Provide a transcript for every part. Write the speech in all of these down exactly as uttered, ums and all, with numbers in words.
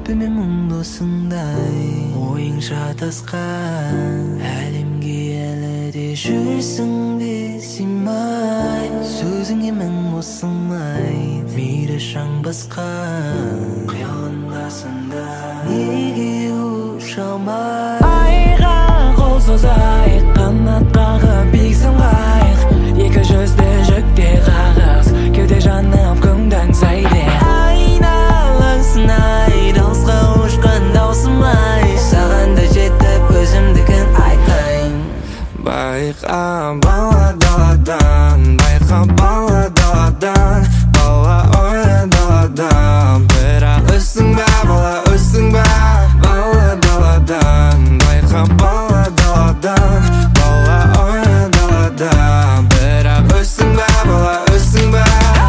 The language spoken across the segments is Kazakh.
Күппемен мұңдысыңдай ойың шатасқан әлемге әлі де жүрсің бе сыймай сөзіңе мың осылмай мейлі шаң басқан қиялындасың да неге ұша алмай айға қол созайық қанат қағып биік самғайық екі жүзді жүкте қағыс кеуде жанып күңді аңсайды айналасың ай дауысқа ұшқан даусым ай саған да жетіп өзімдікін айтайын байқа бала даладан байқа бала даладан бала ойы даладан бірақ өссің бе бала өссің бе бала даладан байқа бала даладан бала ойы даладан бірақ өссің бе бала өссің бе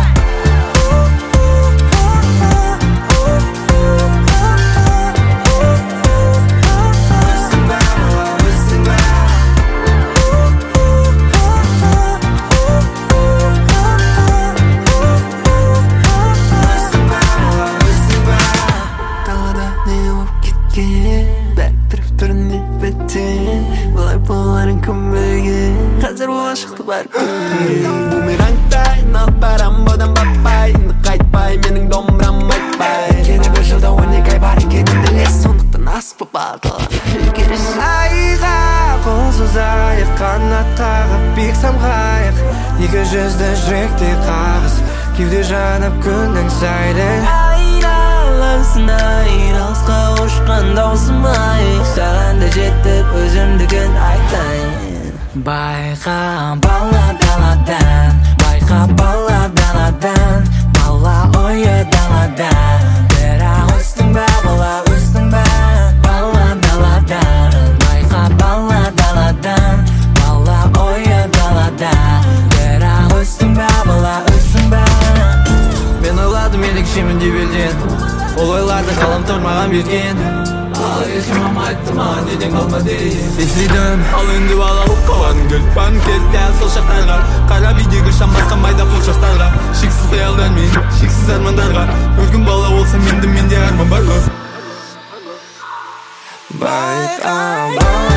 қазір болашақты бар бумерангтай нал барамбодан баппай енді қайтпай менің домбырам айтпай кені бір жылда он екі ай бар екенін білесің сондықтан асып бағдалан айға қол созайық қанат қағып биік самғайық екі жүзді жүректе қағыс кеуде жанып күн аңсайды айналасың ай дауысқа ұшқан даусым ай саған да жетіп өзімдігін айтайын байқа бала даладан байқа бала даладан бала ойы далада бірақ өстің бе бала өстің бе бала даладан байқа бала даладан бала ойы далада бірақ өстің бе бала өстің бе мен ойладым ерекшемін деп елден ол ойларды ғаламтор маған берген ал есім мама айтты маған неден қалма дейін естідім ал енді балалық қаладың келіп банкет дәл сол шақтарға қарап үйдегі шам басқан майда қолшақтарға шексіз қиялдар мен шексіз армандарға өргін бала болса менде менде арман бар ғой байқа